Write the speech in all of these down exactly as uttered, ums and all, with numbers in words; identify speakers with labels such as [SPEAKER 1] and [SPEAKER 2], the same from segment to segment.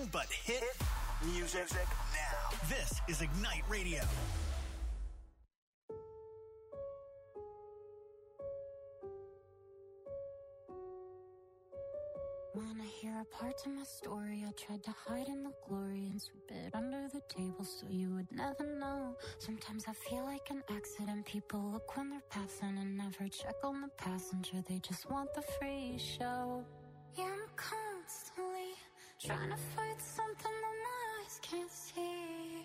[SPEAKER 1] but hit music now. This is Ignite Radio.
[SPEAKER 2] Wanna hear a part of my story? I tried to hide in the glory and sweep it under the table so you would never know. Sometimes I feel like an accident. People look when they're passing and never check on the passenger. They just want the free show. Yeah, I'm constantly trying to fight something that my eyes can't see.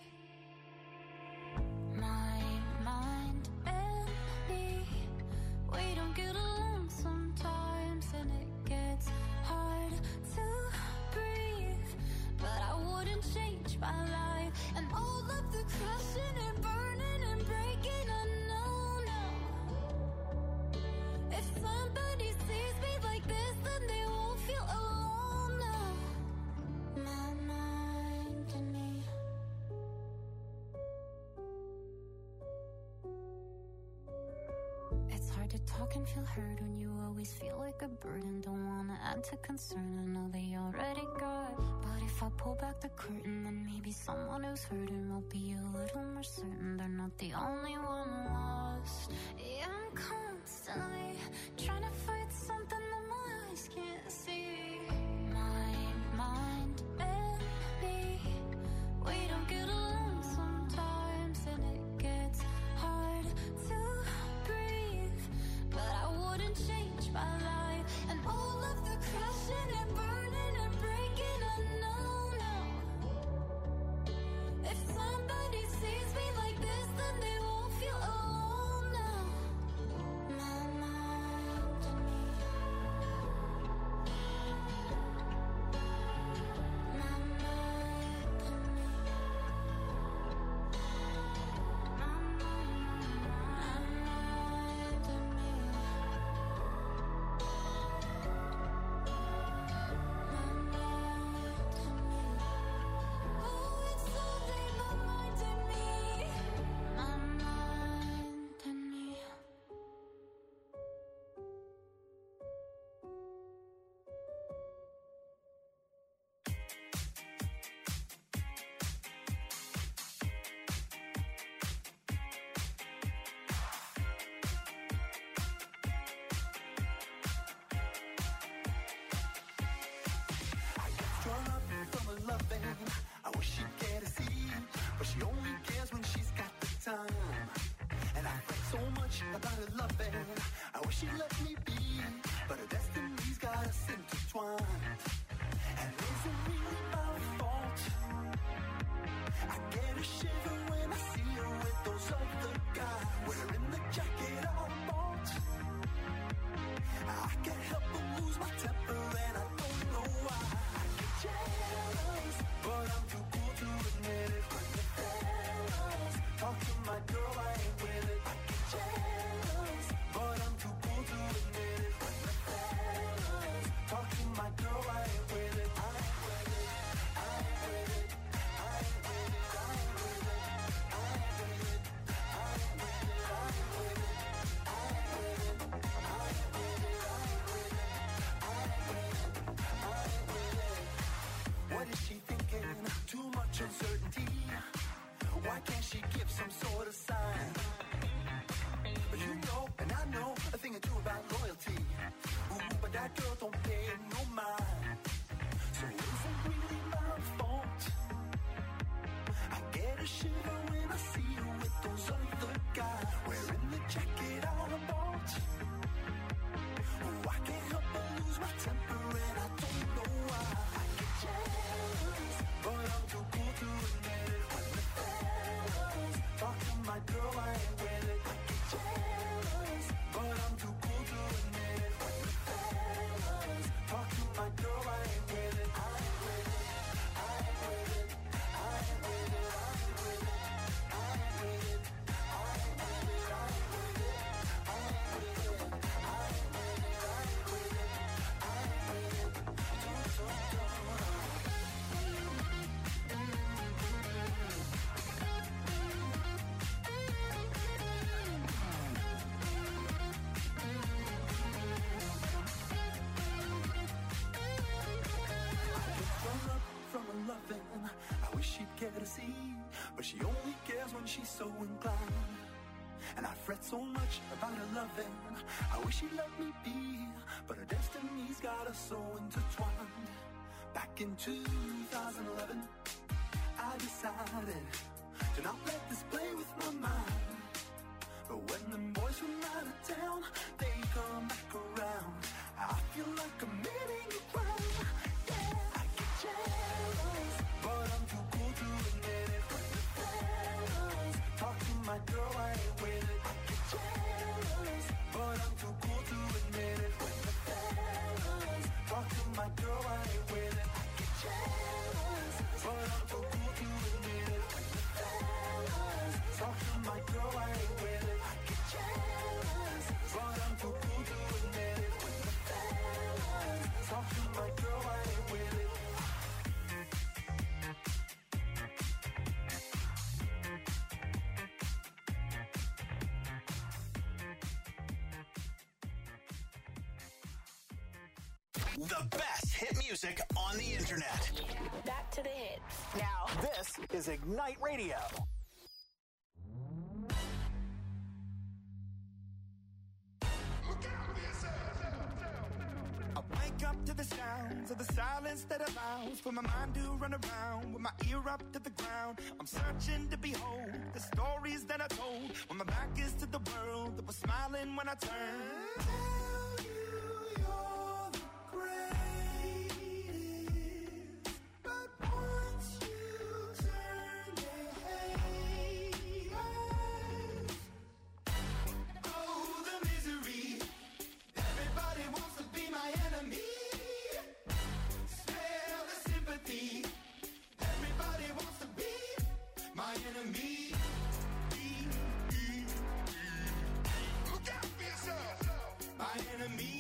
[SPEAKER 2] My mind and me, we don't get along sometimes, and it gets hard to breathe. But I wouldn't change my life and all of the crashing and burning and breaking. I know now, if somebody sees me like this, then they won't feel alone now. My mind and me. It's hard to talk and feel heard when you always feel like a burden. Don't wanna add to concern, I know they already got. But if I pull back the curtain, then maybe someone who's hurting will be a little more certain they're not the only one lost. Yeah, I'm constantly trying to fight something that my eyes can't see. My mind and me, we don't get along sometimes, and it gets hard to breathe. But I wouldn't change my life and all of the crashing and burning and breaking. I know now, if somebody sees me like this, then they won't feel alone now. My mind and me. My mind and me. My mind, my mind and me. My mind and me. Oh, it's only my mind and me. My mind and me.
[SPEAKER 3] Strung up from a loving, I wish she'd get a seat, but she only cares when she's got the time. And I fret so much about her loving, I wish she'd let me be, but her destiny's got us intertwined. And is it really my fault? I get a shiver when I see her with those other guys, wearing the jacket I bought. I can't help but lose my temper, and I don't know why. I get jealous, but I'm too cool to admit it. When the fellas talk to my girl, I ain't with it. I get jealous, but I'm too cool to admit it. When the fellas talk to my girl, I ain't with it. I ain't with it. I ain't with it. I ain't with it. I ain't with it. I ain't with it. I ain't with it. I ain't with it. I ain't with it. I ain't with it. I ain't with it. I ain't with it. I ain't with it. What is she thinking? Too much uncertainty. Why can't she give some sort of sign? But you know, and I know a thing or two about loyalty. Ooh, but that girl don't pay no mind. So is it really my fault? I get a shiver when I see her with those other guys, wearing the jacket I bought. Oh, I can't help but lose my temper, and I don't know why. I get jealous, but I'm too cool to admit it. When the fellas talk to my girl, I ain't with it. I get jealous, but I'm too cool to admit it. When the fellas talk to she'd care to see, but she only cares when she's so inclined. And I fret so much about her loving, I wish she'd let me be, but her destiny's got us so intertwined. Back in two thousand eleven, I decided to not let this play with my mind. But when them boys from out of town, they come back around, I feel like I'm committing a crime. Yeah, I get jealous, but I'm too cool to admit it. When the fellas talk to my girl, I ain't with it. I get jealous, but I'm too cool to admit it. When the fellas talk to my girl, I ain't with it. I get jealous, but I'm too cool to admit it. When the fellas talk to my girl, I ain't with it. I get jealous, but I'm too cool to admit it. When the fellas talk to my girl, I ain't with it.
[SPEAKER 1] The best hit music on the internet.
[SPEAKER 4] Back to the hits.
[SPEAKER 1] Now, this is Ignite Radio.
[SPEAKER 5] I wake up to the sounds of the silence that allows for my mind to run around with my ear up to the ground. I'm searching to behold the stories that I told when my back is to the world that was smiling when I turned. Tell you you're the greatest, but once you turn, they hate us. Oh, the misery. Everybody wants to be my enemy. Smell the sympathy. Everybody wants to be my enemy. Look out for yourself. My enemy.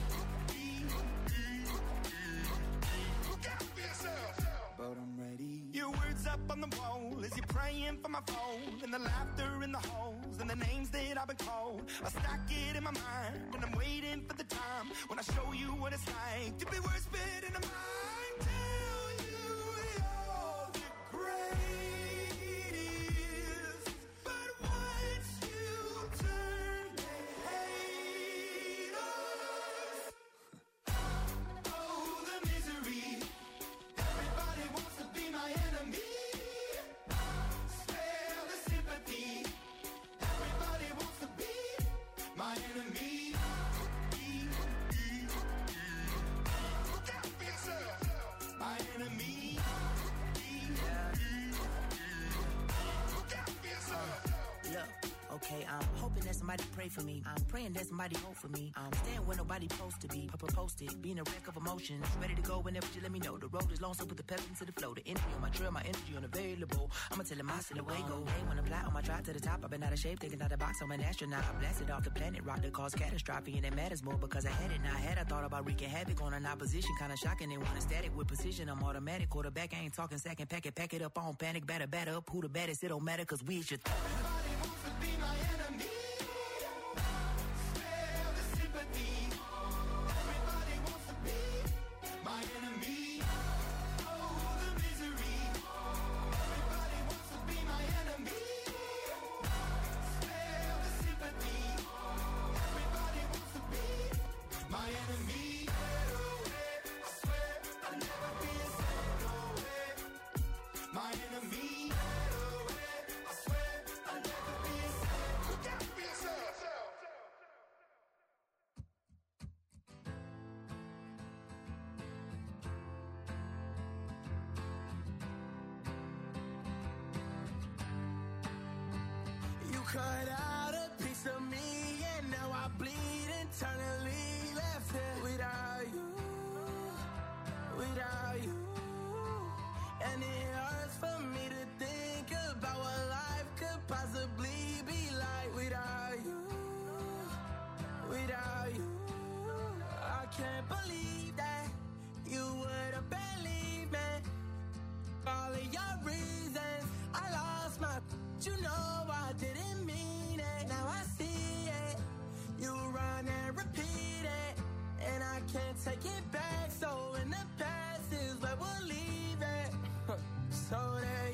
[SPEAKER 5] Look out for yourself. But I'm ready. Your words up on the wall as you're praying for my phone, and the laughter in the halls and the names that I've been called. I stack it in my mind and I'm waiting for the time when I show you what it's like to be worse fit in a mind. Tell you you're the greatest, but once you turn, they hate us. Oh, the misery. Everybody wants to be my enemy. Spare the sympathy. Everybody wants to be my enemy. Look out for yourself. My enemy. Look out for yourself.
[SPEAKER 6] Look, okay, I'm hoping that somebody pray for me. I'm praying that somebody hope for me. I'm staying where nobody supposed to be. Papa posted, being a wreck of emotions. Ready to go whenever you let me know. The road is long, so put the pep into the flow. The energy on my trail, my energy unavailable. I'ma tell him I still away go. Hey, when I fly on my drive to the top, I've been out of shape, taking out the box. I'm an astronaut. I blasted off the planet, rock that caused catastrophe, and it matters more because I had it. Now I had, I thought about wreaking havoc on an opposition, kinda shocking. They want static with precision. I'm automatic, quarterback. I ain't talking second, pack it, pack it up on panic, batter, batter up. Who the baddest? It don't matter, cause we should.
[SPEAKER 5] Everybody wants to be my enemy. Spare the sympathy. Everybody wants to be my enemy. Oh, the misery. Everybody wants to be my enemy. Spare the sympathy. Everybody wants to be my enemy. I swear I'll never be a no way. My enemy. I swear I'll never be a look out for yourself. You cut out a piece of me, and now I bleed internally. Left it without you, without you. And it hurts for me to think about what life could possibly be like without you, without you. I can't believe that you would have believed me. All of your reasons, I lost my. You know I didn't mean it. Now I see it. You run and repeat it, and I can't take it back. So in the past is where we'll leave it. So there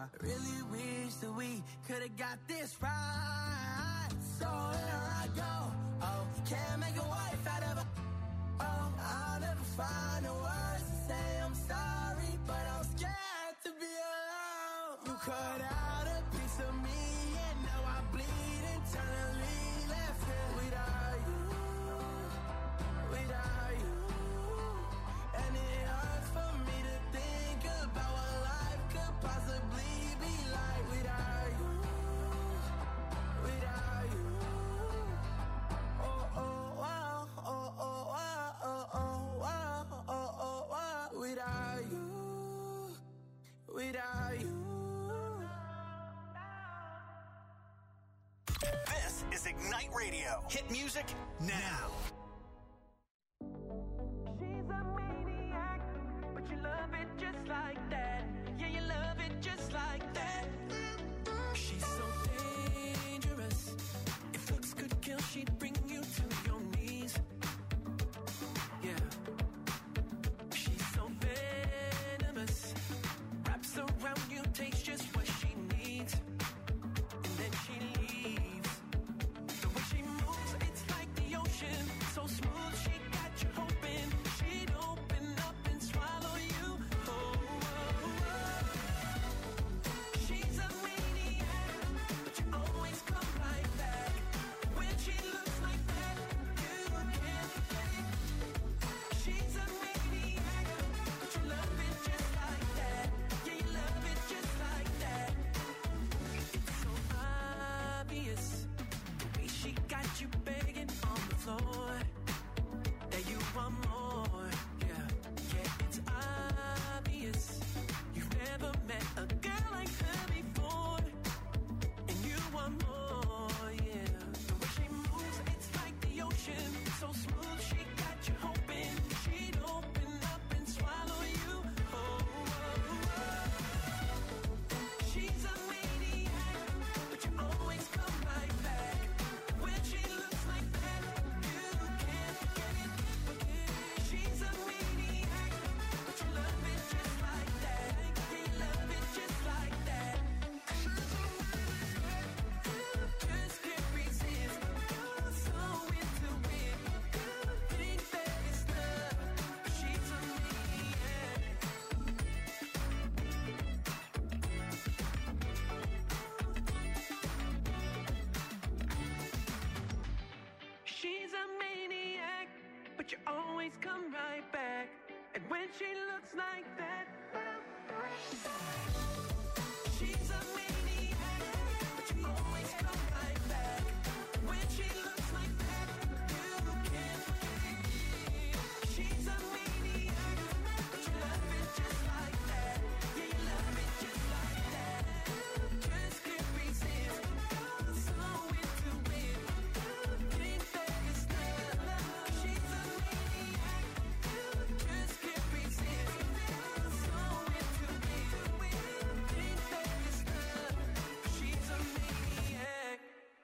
[SPEAKER 6] I really wish that we could have got this right. So here I go. Oh, can't make a wife out of a. Oh, I'll never find the words to say I'm sorry, but I'm scared to be alone. You cut out a piece of me, and now I bleed internally. Left it without you, without you. And it hurts for me to think about what life could possibly be like without you, without you. Oh, oh, wow, oh, oh, wow, oh, oh, wow, oh, oh, wow. Without you, without you.
[SPEAKER 1] This is Ignite Radio. Hit music now.
[SPEAKER 5] She's a maniac, but you love it just like that. Yeah, you love it just like that.
[SPEAKER 6] She's so dangerous. If looks could kill, she'd bring you to your knees. Yeah. She's so venomous. Wraps around you, takes just what she needs. And then she leaves. The way she moves, it's like the ocean. So smooth, she got you hoping she'd open up and swallow you. Oh, oh, oh. She's a maniac, but you always come right back. When she looks like that, you can't forget it. She's a maniac, but you love it just like that. Yeah, you love it just like that. It's so obvious, the way she got you begging on the floor, that you want more. Yeah, yeah, it's obvious. You've never met a girl like her before, and you want more. Yeah, the way she moves, it's like the ocean. So smooth, she got you hoping she'd open up and swallow you. Oh, oh, oh. She's a maniac, but you always come right back. When she looks like that, you can't forget it. She's a maniac, but you love it just like that. Yeah, you love it just like that. Just can't resist. You're so into it. Think that it's love, but she's a maniac. She's a maniac, but you always come right back. And when she looks like that, she's a maniac, but you always come right back. When she looks like that, you can't forget it. She's a maniac, but you love it just like that. Yeah, you love it just like that. Just can't resist. You're so into it. Think that it's love. She's a maniac. Just can't resist. You're so into it. Think that it's love. She's a maniac.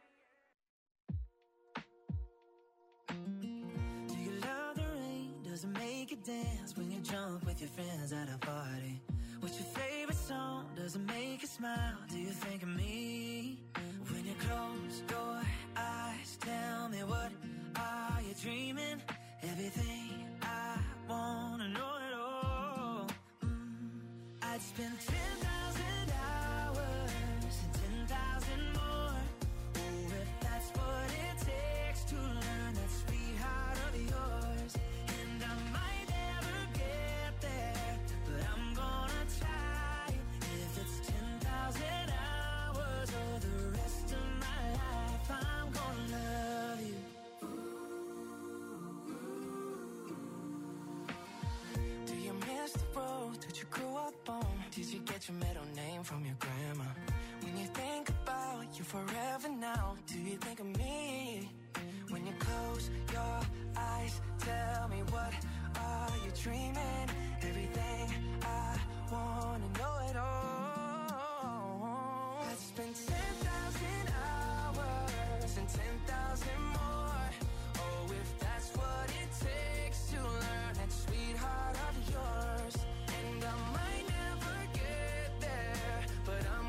[SPEAKER 6] Do you love the rain? Does it make you dance when you jump with your friends at a party? What's your favorite song? Does it make you smile? Do you think of me? When you close your eyes, tell me, what are you dreaming? Everything I wanna know it all. Mm. I'd spend ten thousand hours and ten thousand more. Oh, if that's what it takes to learn that sweet heart of yours. And I might never get there, but I'm gonna try. If it's ten thousand hours or the rest of my life, I'm gonna love you. Do you miss the road that you grew up on? Did you get your middle name from your grandma? When you think about you forever now, do you think of me? When you close your eyes, tell me, what are you dreaming? Everything I wanna know it all. I'd spend ten thousand hours and ten thousand more. Oh, if that's what it takes to learn that sweetheart of yours. And I might never get there, but I'm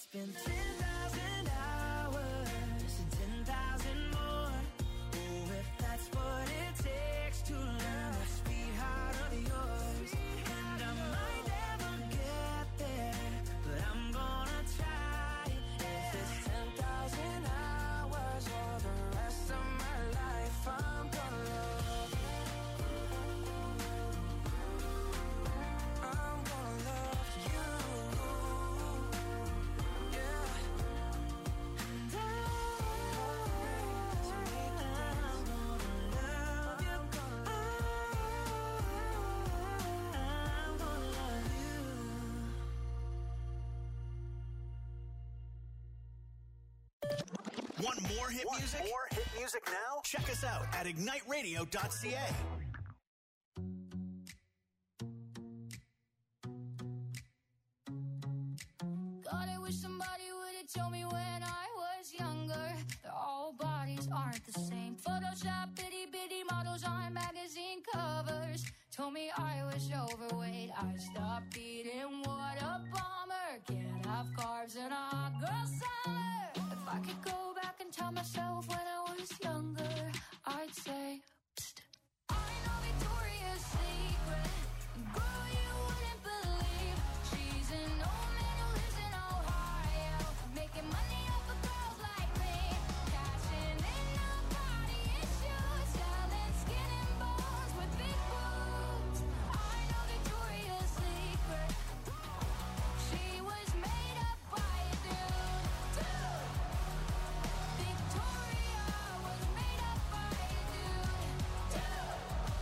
[SPEAKER 6] Spend ten thousand hours and ten thousand more. Oh, if that's what it takes to learn that sweetheart of yours. And I might never get there, but I'm gonna try. If it's ten thousand hours or the rest of my life, I'm gonna love you. I'm gonna love you.
[SPEAKER 1] Want more hit
[SPEAKER 3] Want
[SPEAKER 1] music?
[SPEAKER 3] more hit music now?
[SPEAKER 1] Check us out at ignite radio dot c a.
[SPEAKER 2] God, I wish somebody would have told me when I was younger that all bodies aren't the same. Photoshop, bitty bitty models on magazine covers told me I was overweight. I stopped eating, what a bummer. Can't have carbs in a hot girl summer. If I could go back and tell myself when I was younger, I'd say, psst, I know Victoria's Secret. Girl, you wouldn't believe she's an old man who lives in Ohio, making money off of girls like me, cashing in on body issues, selling skin and bones with big boobs. I know Victoria's Secret. She was made up by a dude, dude. Victoria was made up by a dude, dude.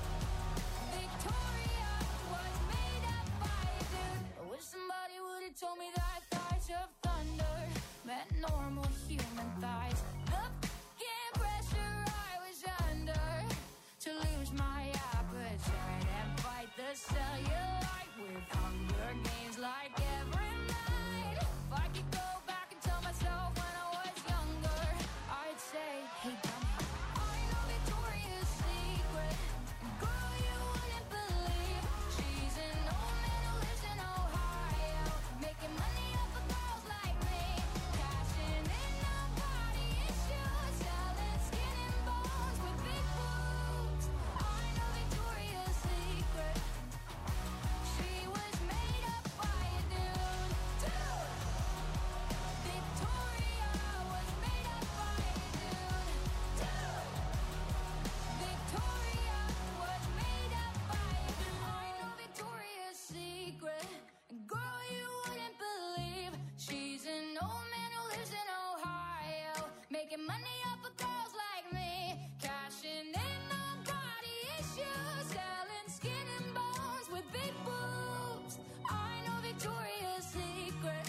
[SPEAKER 2] Victoria was made up by a dude. I wish somebody would have told me that thighs of thunder meant normal human thighs. The f***ing pressure I was under to lose my appetite and fight the cellulite with Hunger Games like every night. If I could go back and tell myself when I was younger, I'd say, hey dummy, I know Victoria's Secret. Girl, you wouldn't believe she's an old man who lives in Ohio, making money off of girls like me, cashing in on body issues, selling skin and bones with big boobs. I know Victoria's Secret. She was made up by a dude, dude. Victoria was made up by a dude, dude. Victoria was made up by a dude. I know Victoria's Secret. Girl, you wouldn't believe she's an old man who lives in Ohio, making money off of girls like me, cashing in on body issues, selling skin and bones with big boobs. I know Victoria's Secret.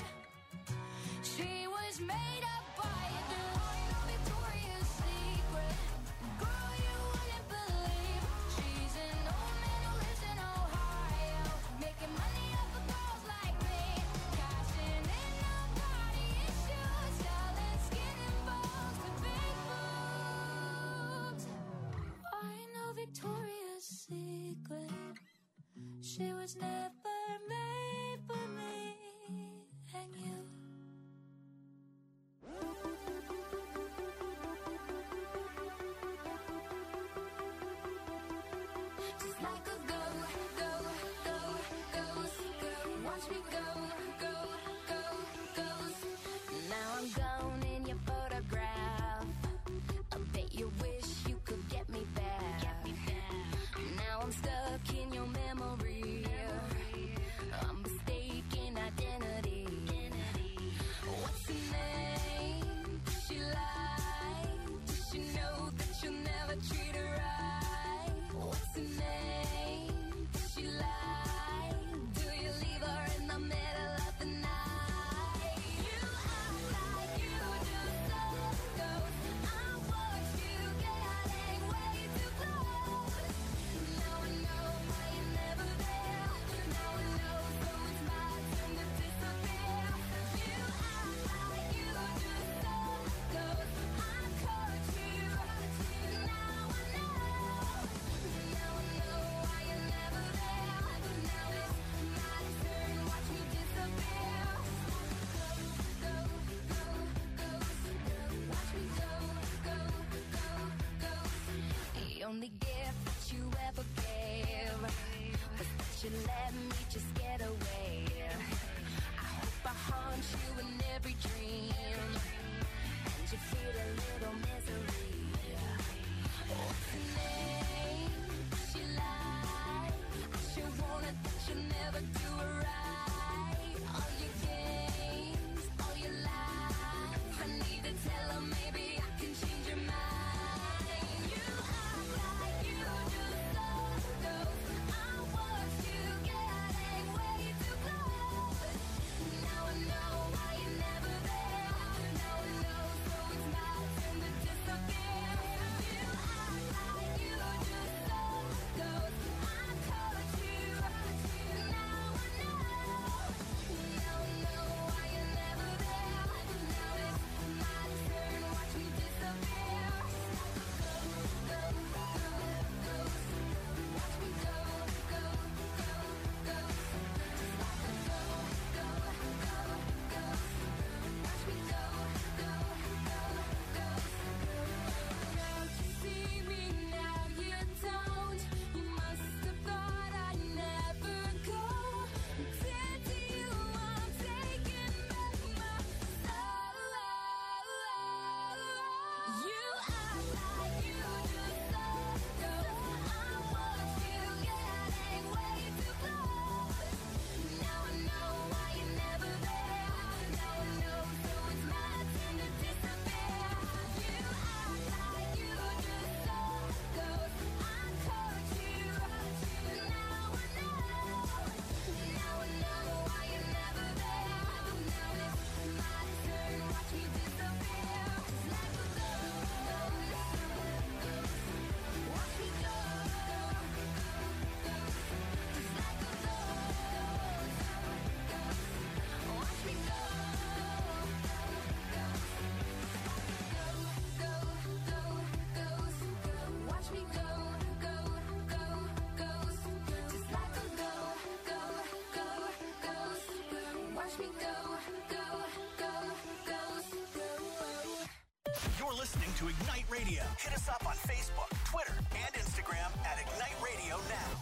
[SPEAKER 2] She was made up by a dude. I know Victoria's Secret. Girl, you wouldn't believe she's an old man who lives in Ohio, making money off of girls like me, cashing in on body issues, selling skin and bones with big boobs. I know Victoria's Secret. She was never made for me and you. Just like a go, go, go, goes, go. Watch me go, go, go, goes. Now I'm gone in your photograph. I bet you wish you could get me back. Now I'm stuck in your memory.
[SPEAKER 1] listening to Ignite Radio. Hit us up on Facebook, Twitter, and Instagram at Ignite Radio Now.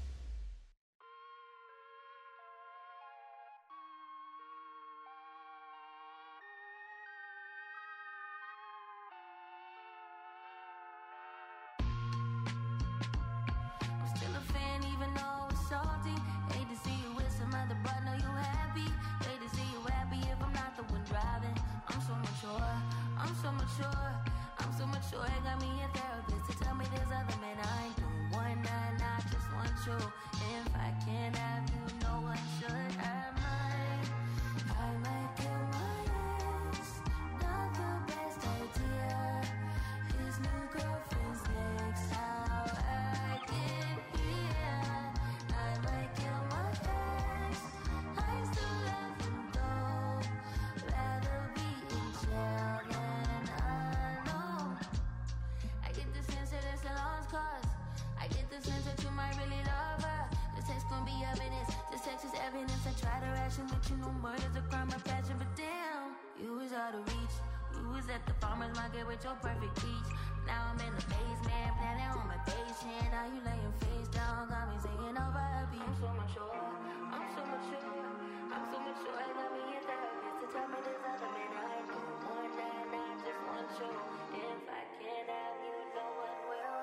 [SPEAKER 7] With your perfect peach. Now I'm in the basement, planning on my patient. Now you laying face down, got me singing over a beat. I'm so mature, I'm so mature, I'm so mature. I got me a therapist to tell me there's other men I don't want that, not just one show. If I can't have you, no one will.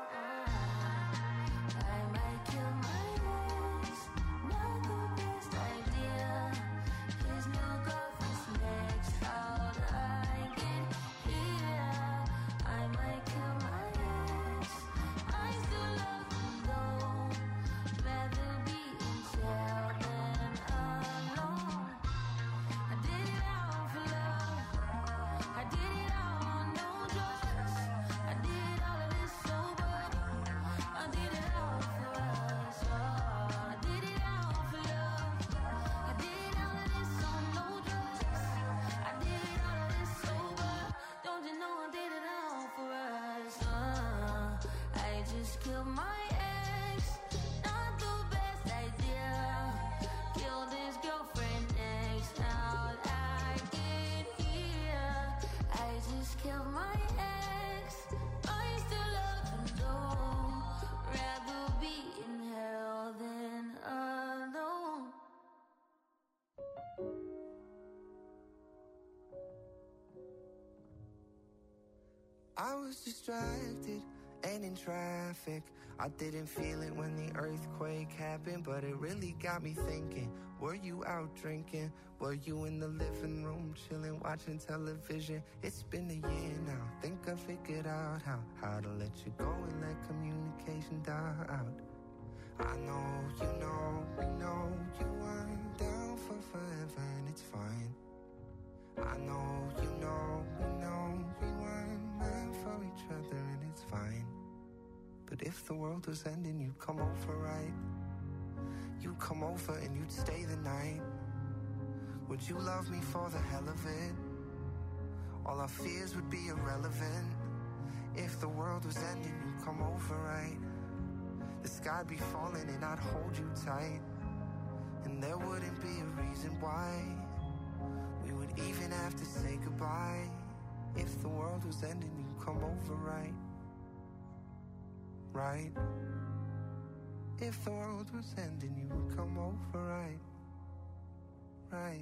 [SPEAKER 7] I might kill my ex, not the best idea. His new girlfriend's next out. I get here. I might kill my ex. I still love him though. Rather be in jail than alone. I did it all for love. I did it all on no drugs. I did all of this sober. I did it all for us. Oh, I did it all for love. I did all of this on no drugs. I did all of this sober. Don't you know I did it all for us? Uh, I just killed my ex. Not the best idea. Killed his girlfriend next. Now I get here. I just killed my ex. I still love him though. Rather be in hell than alone.
[SPEAKER 8] I was distracted and in traffic. I didn't feel it when the earthquake happened, but it really got me thinking. Were you out drinking? Were you in the living room chilling, watching television? It's been a year now. Think I figured out how how to let you go and let communication die out. I know, you know, we know you weren't down for forever, and it's fine. I know, you know, we know we weren't meant for each other, and it's fine. But if the world was ending, you'd come over, right? You'd come over and you'd stay the night. Would you love me for the hell of it? All our fears would be irrelevant. If the world was ending, you'd come over, right? The sky'd be falling and I'd hold you tight. And there wouldn't be a reason why we would even have to say goodbye. If the world was ending, you'd come over, right? Right? If the world was ending, you would come over, right? Right?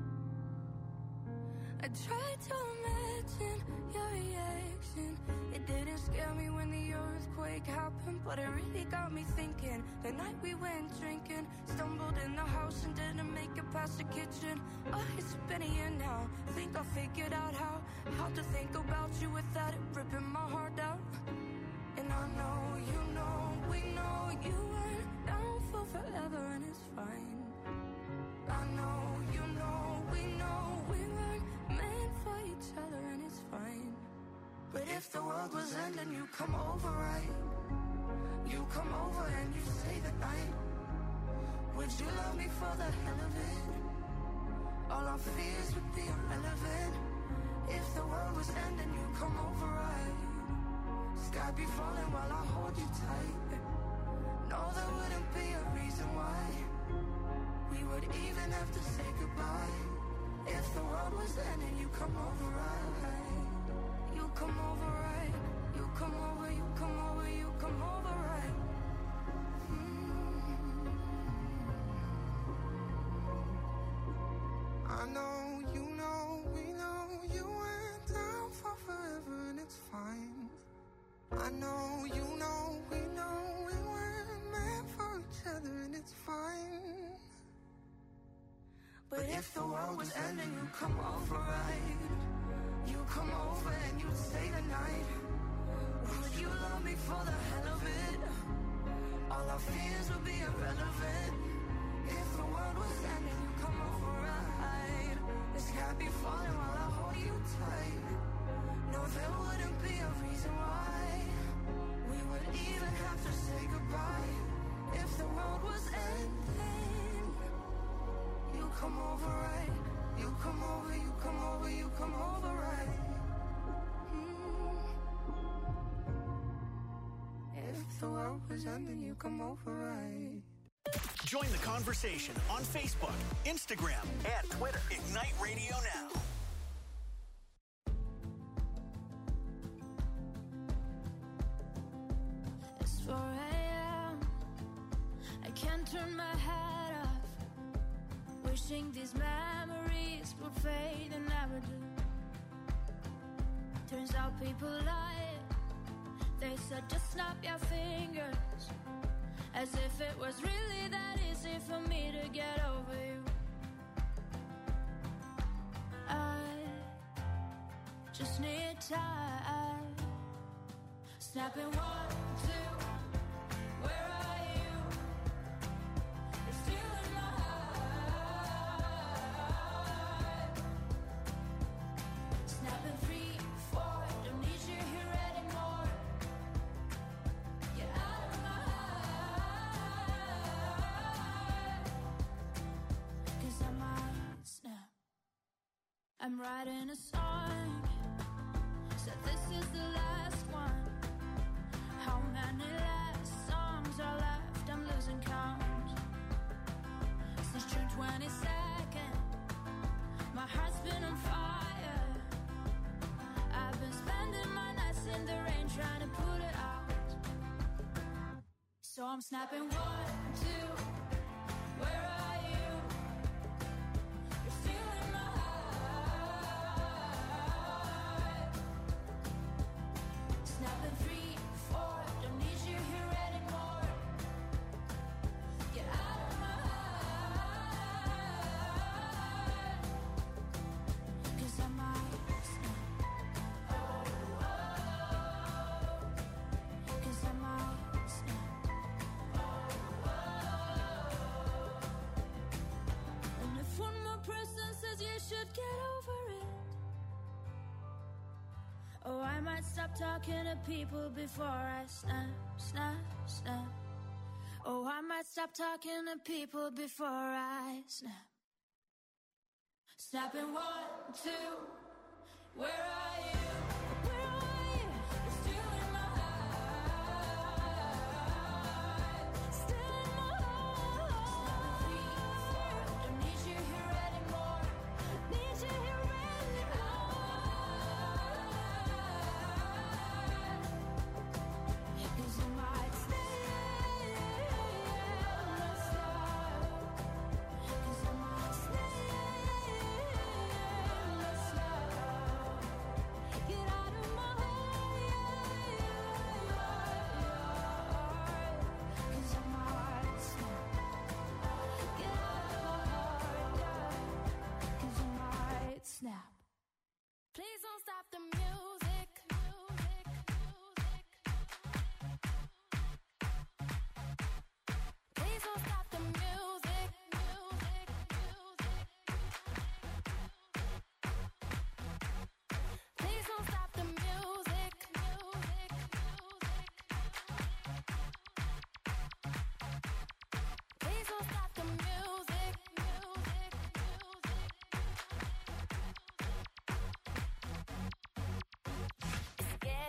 [SPEAKER 7] I tried to imagine your reaction. It didn't scare me when the earthquake happened, but it really got me thinking. The night we went drinking, stumbled in the house and didn't make it past the kitchen. Oh, it's been a year now. Think I figured out how How to think about you without it ripping my heart out. And I know, you know, we know you weren't down for forever, and it's fine. I know, you know, we know we weren't meant for each other, and it's fine. But if the world was ending, you come over, right? You come over and you stay the night. Would you love me for the hell of it? All our fears would be irrelevant. If the world was ending, you come over, right? Sky be falling while I hold you tight. No, there wouldn't be a reason why we would even have to say goodbye. If the world was ending, you come over, right? You come over
[SPEAKER 8] if the world was ending, you'd come over, right? You come over and you'd stay the night. Would you love me for the hell of it? All our fears would be irrelevant. If the world was ending, you'd come over, right? The sky be falling while I hold you tight. No, there wouldn't be a reason why we would even have to say goodbye. If the world was ending, you come over, right? You come over, you come over, you come over, right? Mm. If the world was ending, you come over, right?
[SPEAKER 1] Join the conversation on Facebook, Instagram, and Twitter. Ignite Radio Now.
[SPEAKER 2] It's four a.m. I can't turn my head off. Wishing these memories would fade and never do. Turns out people lie. They said just snap your fingers, as if it was really that easy for me to get over you. I just need time. Snapping one, two, where are you? You're still in my heart. Snapping three, four, don't need you here anymore. Get out of my heart. Cause I might snap. I'm writing a song. Said this is the last one. How many last songs are left? I'm losing count. Since June twenty-second, my heart's been on fire. I've been spending my nights in the rain trying to put it out. So I'm snapping one, two, where are you? You're still in my heart. Snapping three, four, don't need you here anymore. Get out of my heart. Cause I might snap. Oh, oh. Cause I might snap. Oh, oh. And if one more person says you should get over it, oh, I might stop talking to people before I snap, snap, snap. Oh, I might stop talking to people before I snap. Snapping one, two, where are you? Where are you? You're still in my heart. Still in my heart. Three, four, don't need you here anymore. Need you here anymore. Cause you might stay and not stop. Cause I might stay and not stop. Get out of my heart. Cause I might snap. Get out of my heart, yeah. Cause I might snap. Please don't stop the music. Music, music. Please don't stop the music. Music, music. Please don't stop the music. Music, music. Please don't stop the music. Music, music.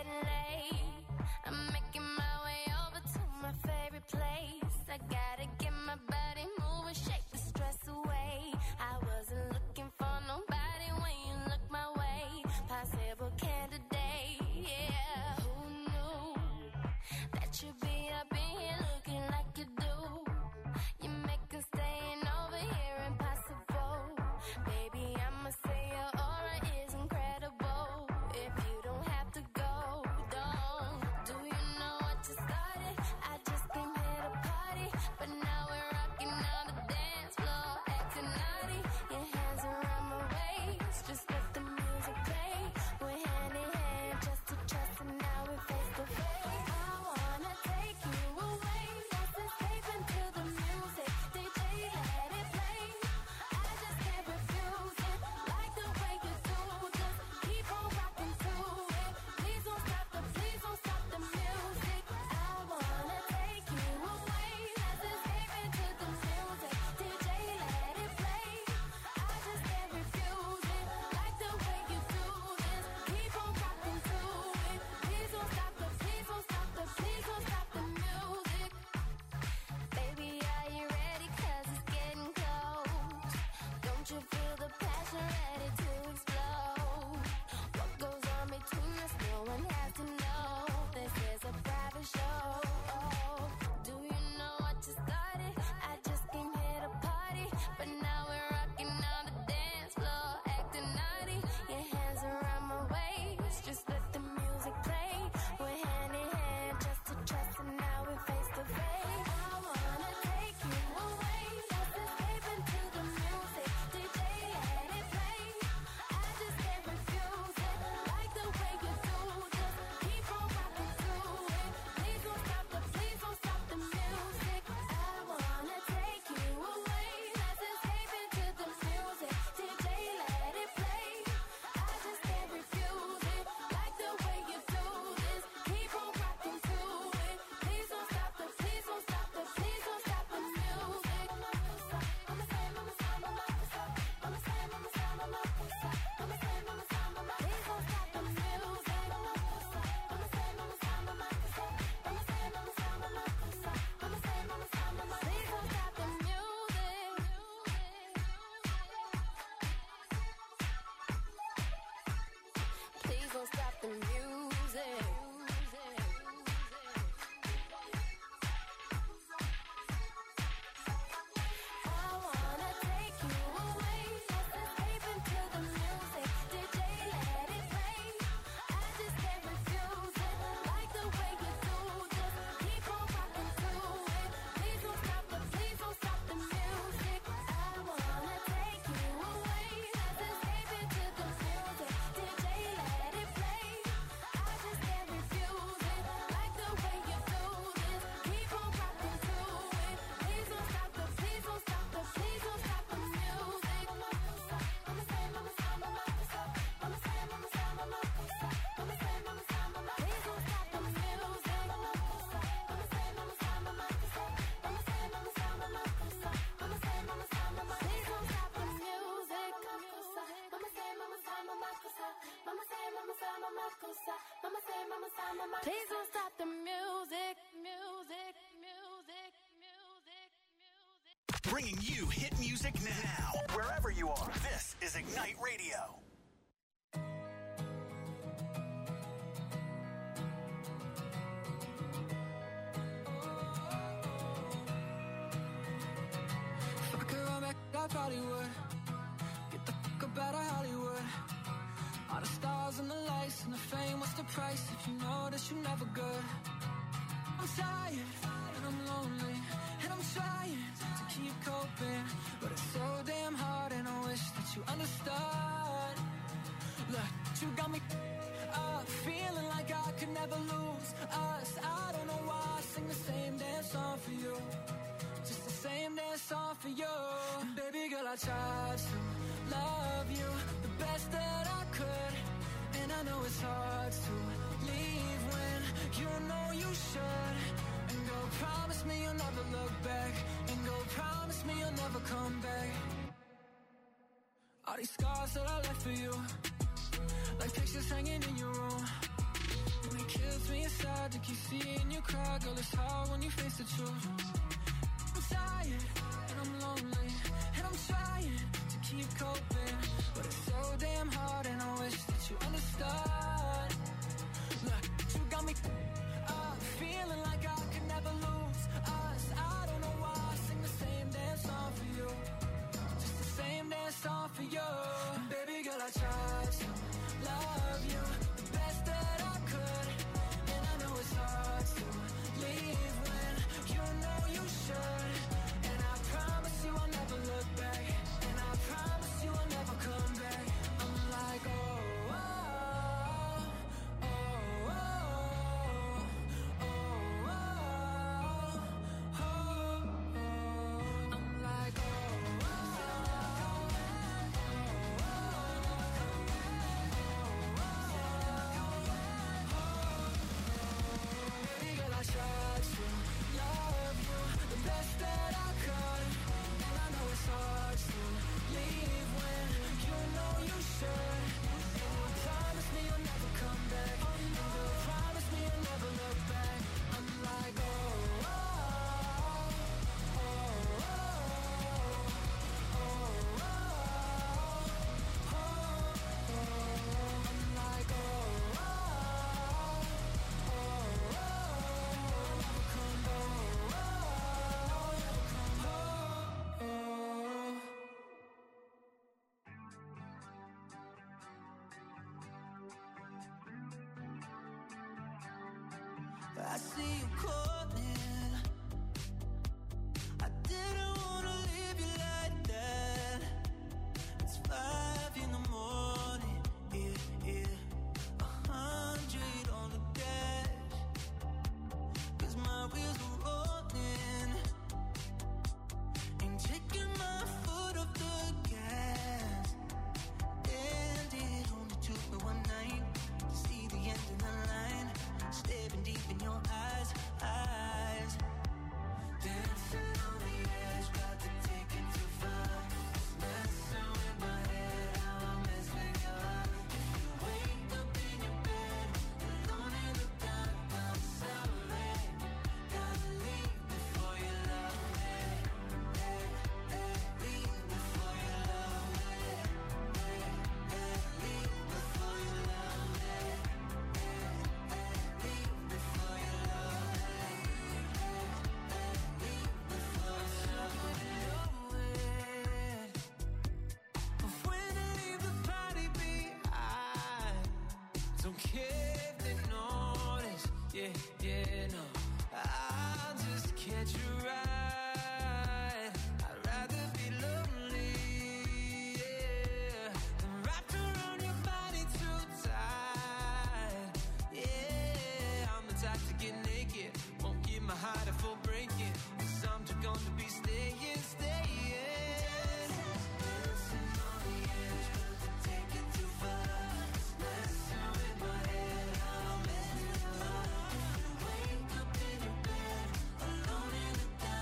[SPEAKER 7] mama cosa, mama say, mama sa, mama. Please don't stop the music, music, music, music, music.
[SPEAKER 1] Bringing you hit music now, wherever you are. This is Ignite Radio.
[SPEAKER 9] If I could run back, I probably would. Get the fuck up out of Hollywood. All the stars and the lights and the fame, what's the price if you know that you're never good? I'm tired and I'm lonely and I'm trying to keep coping, but it's so damn hard and I wish that you understood. Look, you got me up, feeling like I could never lose us. I don't know why I sing the same damn song for you, just the same damn song for you. And baby girl, I tried to love you the best that I could, and I know it's hard to leave when you know you should. And go promise me you'll never look back, and go promise me you'll never come back. All these scars that I left for you, like pictures hanging in your room, and it kills me inside to keep seeing you cry. Girl, it's hard when you face the truth. I'm tired and I'm lonely and I'm trying to keep coping, but it's so damn hard and I wish that you understood. Look, you got me up, feeling like I could never lose us. I don't know why I sing the same damn song for you, just the same damn song for you. And baby girl, I tried to love you the best that I could, and I know it's hard to leave when you know you should. And I promise you I'll never look back, and I promise you I'll never come back. I'm like, oh, oh, oh, oh, oh, oh, oh, oh. I'm like, oh, baby girl, I tried to love you the best that I could, and I know it's hard to leave when you know you should. And you promise me you'll never come back, and you promise me you'll never look back. I'm like, oh, oh, oh, oh, oh, oh, oh, oh. I'm like, oh, oh, oh, oh, never come back, oh, never come back, oh. I see you calling. I didn't wanna leave you like that. It's five in the morning, yeah, yeah. A hundred on the dash, 'cause my wheels are rolling. Ain't taking my foot off the gas. And it only took me one night to see the end of the line, staring deep in your eyes, eyes. Dancing on the edge, got to take it too far. Messing with my head, how I mess with your heart. If you wake up in your bed, alone in the dark, I'm sorry. Gotta leave before you love me. Hey, hey, leave before you love me. Hey, hey, leave before you love me. Hey, hey, leave before you love me. Hey, hey, leave before you love me. But when I leave the party behind, don't care if they notice, yeah, yeah, no. I'll just catch a ride. I'd rather be lonely, yeah, than wrapped around your body too tight. Yeah, I'm the type to get naked, won't give my heart a full breaking, 'cause I'm just gonna be staying, staying. Dancing on the edge, got to take it too far. Messing with my head, how I mess with your heart. If you wake up in your bed, alone in the dark.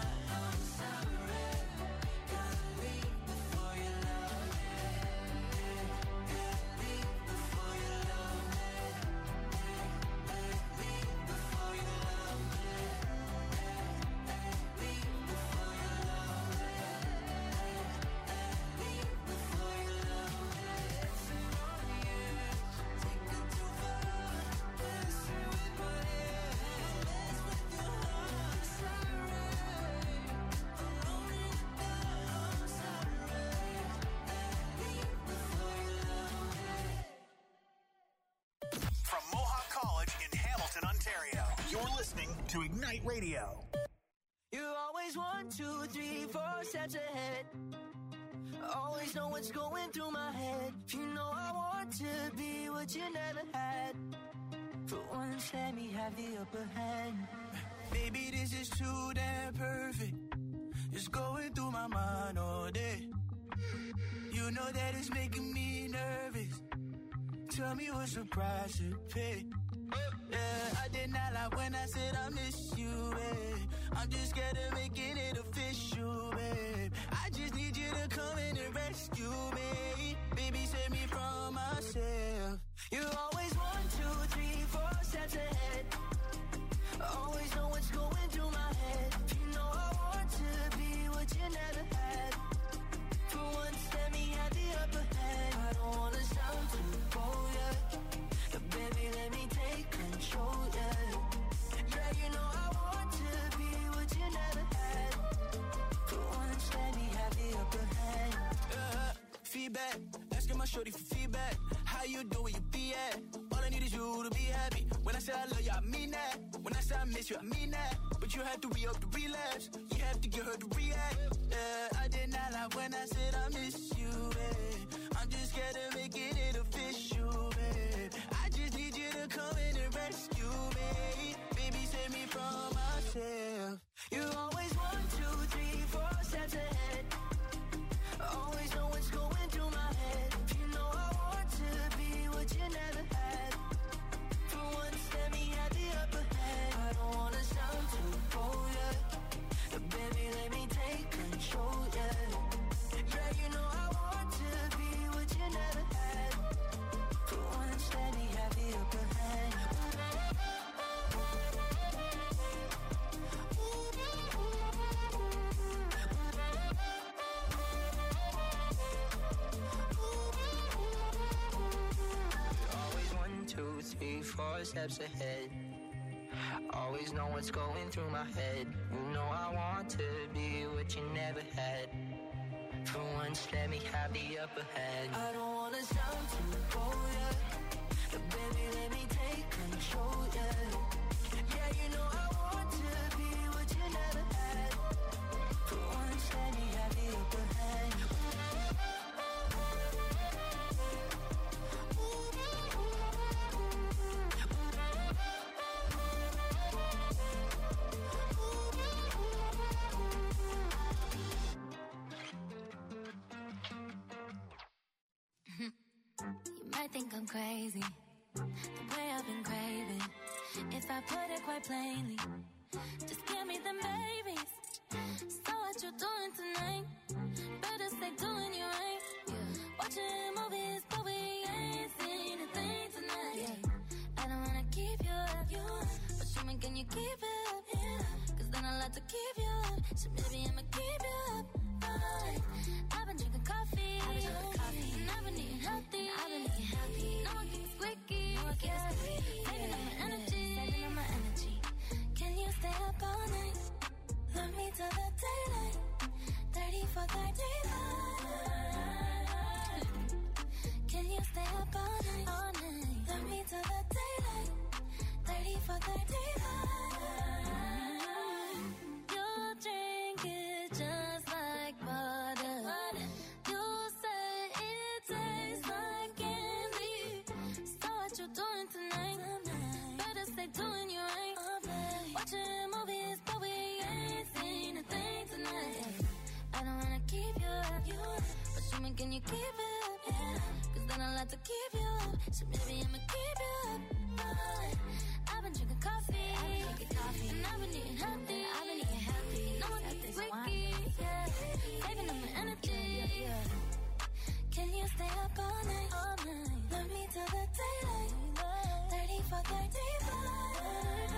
[SPEAKER 1] listening to Ignite Radio.
[SPEAKER 9] You're always one, two, three, four steps ahead. Always know what's going through my head. You know I want to be what you never had. For once, let me have the upper hand.
[SPEAKER 5] Baby, this is too damn perfect. It's going through my mind all day. You know that it's making me nervous. Tell me what's the price to pay. Yeah, I did not lie when I said I miss you, babe. I'm just scared of making it official, babe. I just need you to come in and rescue me. Baby, save me from myself.
[SPEAKER 9] You're always one, two, three, four steps ahead. Always know what's going through my head. You know I want to be what you never had. For once, let me have the upper hand. I don't wanna sound too bold, yeah. But baby, let me take control, yeah. Yeah, you know I want to be what you never had. For once, let me have the upper hand.
[SPEAKER 5] Uh, feedback, asking my shorty for feedback. How you doing, you be at? All I need is you to be happy. When I say I love you, I mean that. When I say I miss you, I mean that. But you have to re-up the relapse. You have to get her to react. Yeah, I did not lie when I said I miss you, babe. I'm just scared of making it official, babe. I just need you to come in and rescue me. Baby, save me from myself.
[SPEAKER 9] You're always one, two, three, four steps ahead. Always know what's going through my head. You know I want to be what you never had. For once, let me have the upper hand. I don't wanna sound too bold, yeah. But baby, let me take control, yeah. Yeah, you know I want to be what you never had. For once, let me have the upper hand.
[SPEAKER 6] Always one, two, three, four steps ahead. Always know what's going through my head. You know I want to be what you never had. For once, let me have the upper hand.
[SPEAKER 9] I don't wanna sound too bold, yeah. But baby, let me take control, yeah. Yeah, you know I want to be what you never had. For once, let me have the upper hand.
[SPEAKER 2] You might think I'm crazy, the way I've been craving. If I put it quite plainly, just give me them babies. So what you doing tonight? Better stay doing your right. Yeah. Watching movies, but we ain't seen a thing tonight. Yeah. I don't wanna keep you up, you up. But show me, can you keep it up? Yeah. Cause then I'll have to keep you up. So maybe I'ma keep you up. Right. I've been drinking coffee, I've been drinking coffee. And I've been eating healthy, I've been eating healthy. No one keeps squeaky, no one keeps squeaky. Saving up my energy, saving up my energy. Can you stay up all night? Love me till the daylight. thirty for thirty-five. Can you stay up all night? All night. Love me till the daylight. thirty for thirty-five. You drink it just like butter. You say it tastes like candy. So what you doing tonight? Better stay doing your right. Watching movies, but we ain't seen a thing tonight. I don't wanna keep you up, you up. But show me, can you keep it up? Yeah. Cause then I'll have to keep you up. So maybe I'ma keep you up. But I've been drinking coffee, I've been drinking coffee. And I've been eating healthy, I've been eating healthy. No one keeps squeaky, yeah. Saving up my energy, yeah, yeah. Can you stay up all night? All night. Love me till the daylight. thirty for thirty-five.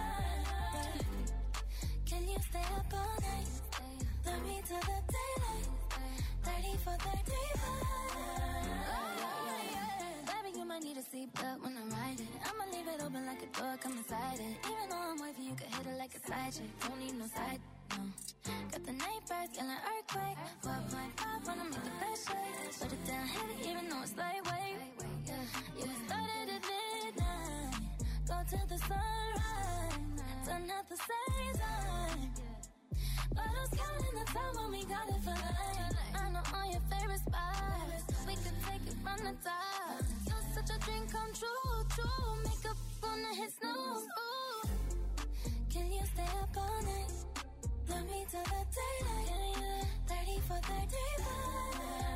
[SPEAKER 2] Can you stay up all night? Love me till the daylight. thirty for thirty-five. Baby, you might need a seatbelt when I'm riding. I'ma leave it open like a door, come inside it. Even though I'm wifey, you can hit it like a side chick. Don't need no side, no. Got the night birds, feeling earthquake. four point five, wanna make the best shake. Put it down heavy, even though it's lightweight. Yeah, started at midnight, go till the sunrise. Turn out the same time. But I was counting the time when we got it for life. I know all your favorite spots. We could take it from the top. Just such a dream come true, true. Makeup gonna hit snooze. Ooh. Can you stay up all night? Love me till the daylight. thirty for thirty-five.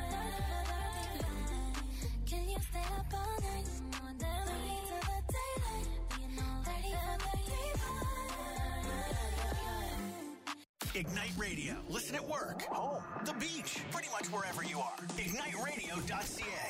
[SPEAKER 2] Can you stay up all night? Love me till the daylight. thirty for thirty-five.
[SPEAKER 1] Ignite Radio. Listen at work, home, the beach, pretty much wherever you are. ignite radio dot c a.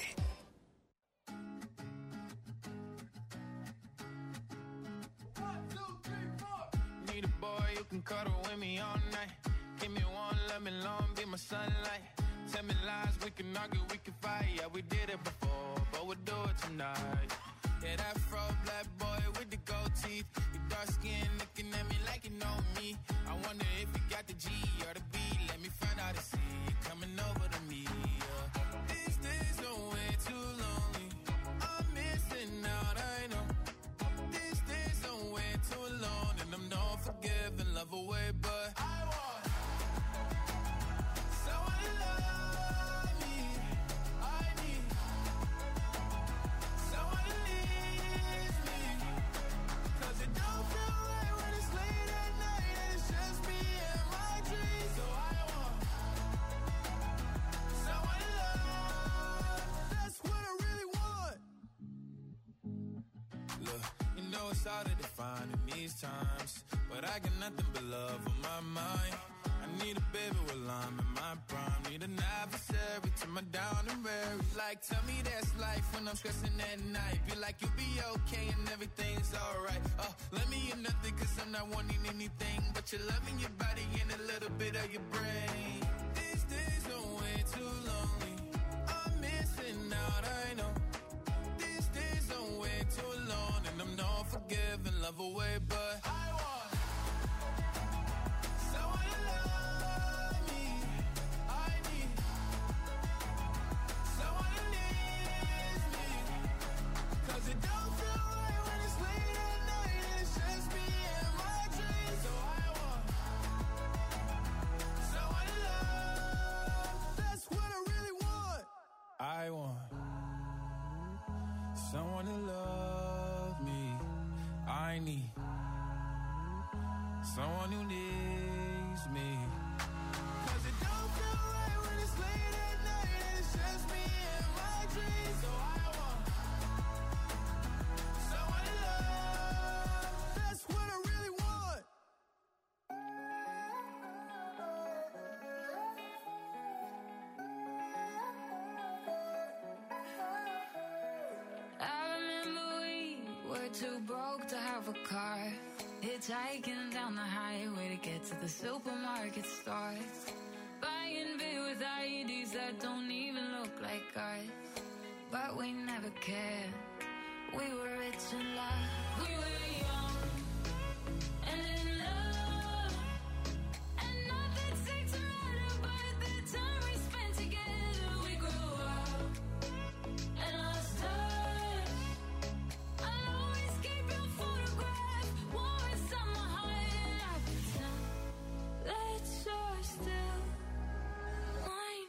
[SPEAKER 10] Need a boy you can cuddle with me all night. Give me one, let me long, be my sunlight. Tell me lies, we can argue, we can fight. Yeah, we did it before, but we'll do it tonight. Yeah, that fro black boy with the gold teeth. Your dark skin looking at me like you know me. I wonder if you got the G or the B. Let me find out and see you coming over to me. Yeah. These days are way too lonely. I'm missing out, I know. These days are way too long, and I'm not forgiving, love away, but I want someone to love me. I need someone to leave me. Cause it don't feel right when it's late at night and it's just me and my dreams. So I want someone to love. That's what I really want. Look, you know it's hard to define in these times, but I got nothing but love on my mind. I need a baby while I'm in my prime. Need an adversary to my down and weary. Like, tell me that's life when I'm stressing at night. Be like, you'll be okay and everything's alright. Uh, let me in nothing cause I'm not wanting anything but your love in your body and a little bit of your brain. These days are way too lonely. I'm missing out, I know. These days are way too long, and I'm not forgiving, love away, but I want someone to love me. I need someone who needs me. Cause it don't feel right when it's late at night and it's just me and my dreams. So I want someone to love. That's what I really want. I want someone to love me. I need someone who needs me. Cause it don't feel right when it's late at night and it's just me and my dreams. So I want someone to love. That's what I really want.
[SPEAKER 9] I remember we were too broke to have a car. Hitchhiking down the highway to get to the supermarket stores. Buying beer with I E Ds that don't even look like ours. But we never cared. We were rich and loved. We were young and in love. And nothing seemed to matter by the time we spent together. We grew up and lost touch. I'll always keep your photograph warm inside my heart, and I pretend that you're still mine.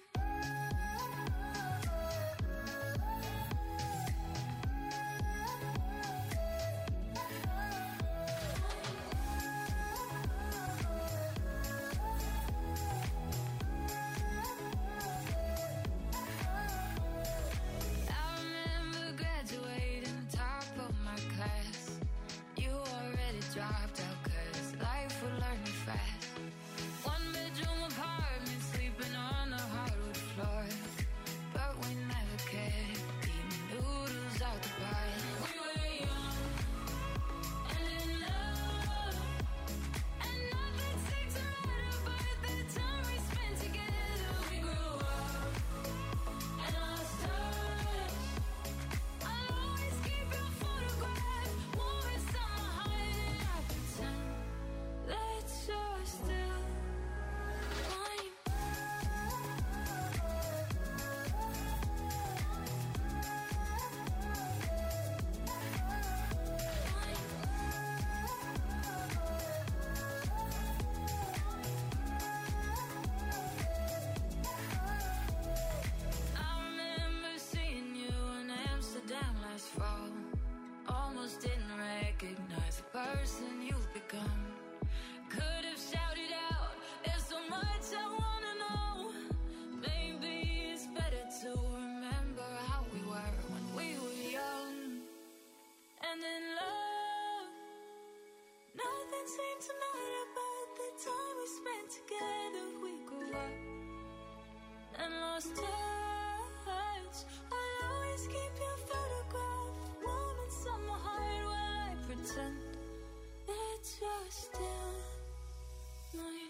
[SPEAKER 9] person you've become. Could have shouted out, there's so much I wanna know. Maybe it's better to remember how we were when we were young. And in love, nothing seemed to matter but the time we spent together. We grew up and lost touch. I'll always keep your photograph warm inside my heart while I pretend that you're still mine.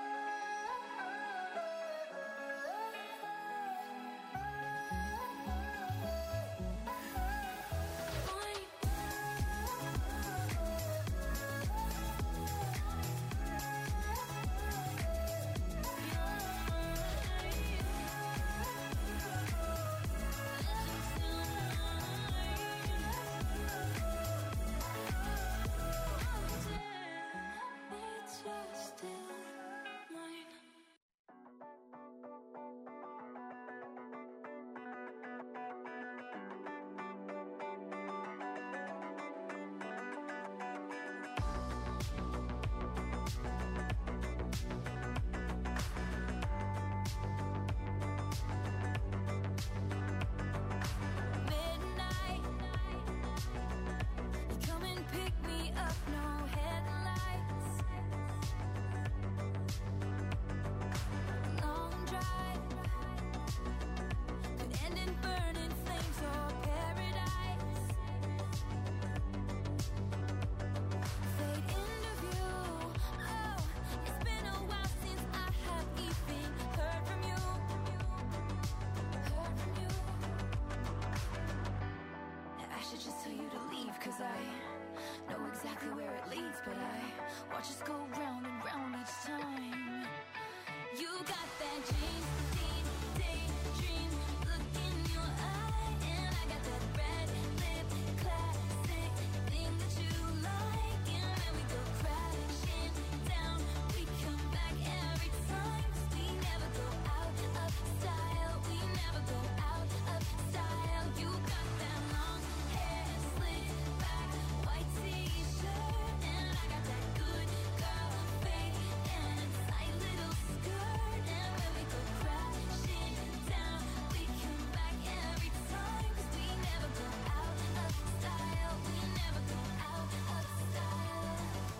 [SPEAKER 9] Watch us go round and round each time. You got that dream, dream, daydream look in your eye, and I got that red lip classic thing that you like. And when we go crashing down, we come back every time. 'Cause we never go out of style. We never go out of style. You got that long hair slicked back, white t-shirt, and I got that good girl fade and a tight little skirt. And when we go crashing down, we come back every time. 'Cause we never go out of style. We never go out of style.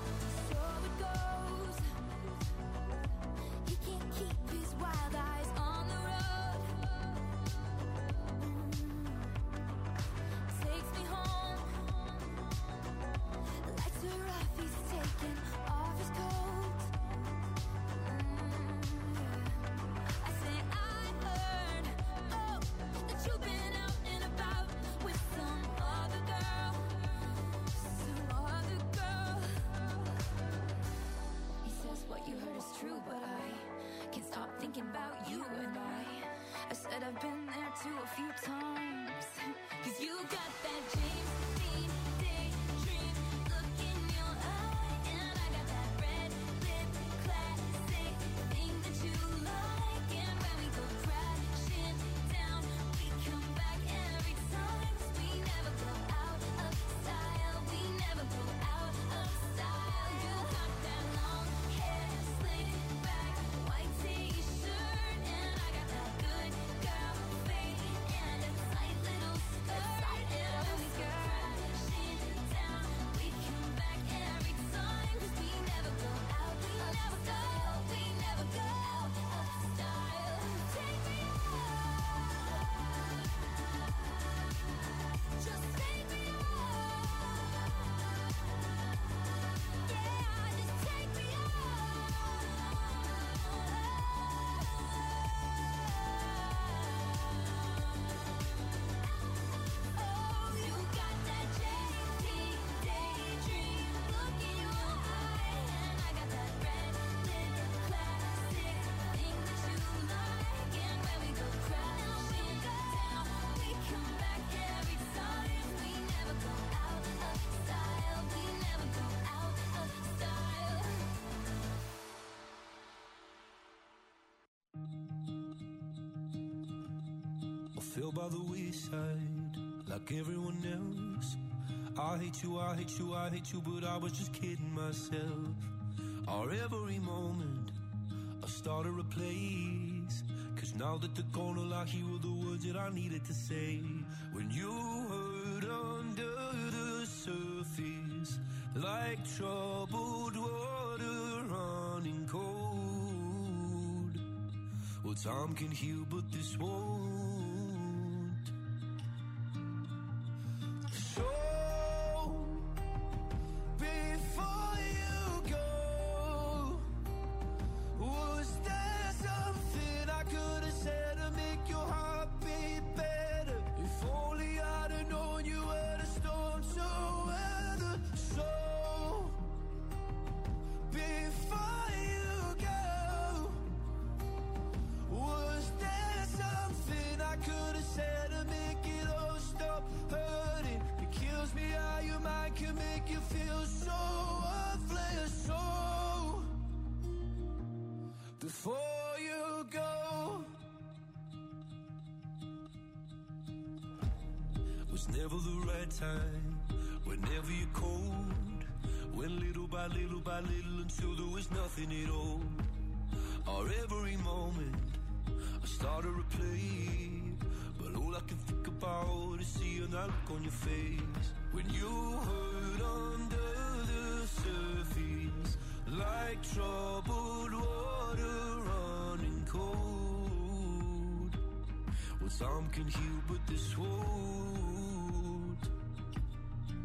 [SPEAKER 9] So it goes. He can't keep his wild eyes on the road. Takes me home. The lights are off, he's taking off his coat. I say I heard, oh, that you've been out and about with some other girl, some other girl. He says what you heard is true, but I can't stop thinking about you and I. I said I've been there too a few times. 'Cause you got that dream, dream, daydream look in your eye, and I got that red lip classic thing that you like. And when we go crashing down, we come back every time. 'Cause we never go out of style. We never go out of style. You got that long hair slicked back, white t-shirt, and I got that good girl fade and a tight little skirt. And when we go crashing down, we come back every time. 'Cause we never go out. We never go. We never go out of style. Take me out. Just take me out. Yeah, just take me out. Oh, you got that J T daydream look in your eye, and I got that red lip classic thing that you like. And when we go crashing down, we come back every time. We never go out of style. We never go out of style.
[SPEAKER 11] I fell by the wayside like everyone else. I hate you, I hate you, I hate you, but I was just kidding myself. Our every moment I started a place, cause now that they're gone, all I hear were the words that I needed to say. When you hurt under the surface, like troubled water running cold. Well, time can heal, but this won't. So before you go, was there something I could have said to make your heart beat better? If only I'd have known you were the storm to weather. So before you go, was there something I could have said to make it all stop hurting? It kills me how your mind can make you feel so worthless. So before you go, was never the right time, whenever you're cold, when little by little by little until there was nothing at all. Or every moment I start to replay, but all I can think about is seeing that look on your face. When you hurt under the surface, like troubled water running cold. Well, time can heal, but this won't.